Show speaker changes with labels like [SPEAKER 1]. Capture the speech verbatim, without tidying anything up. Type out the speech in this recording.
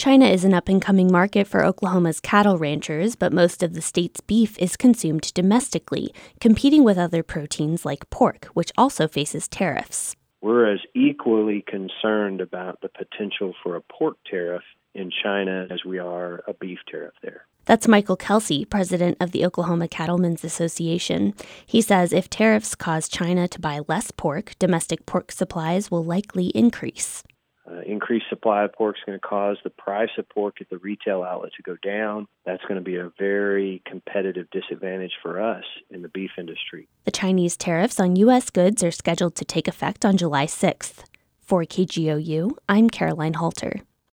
[SPEAKER 1] China is an up-and-coming market for Oklahoma's cattle ranchers, but most of the state's beef is consumed domestically, competing with other proteins like pork, which also faces tariffs.
[SPEAKER 2] We're as equally concerned about the potential for a pork tariff in China as we are a beef tariff there.
[SPEAKER 1] That's Michael Kelsey, president of the Oklahoma Cattlemen's Association. He says if tariffs cause China to buy less pork, domestic pork supplies will likely increase.
[SPEAKER 2] Uh, increased supply of pork is going to cause the price of pork at the retail outlet to go down. That's going to be a very competitive disadvantage for us in the beef industry.
[SPEAKER 1] The Chinese tariffs on U S goods are scheduled to take effect on July sixth. For K G O U, I'm Caroline Halter.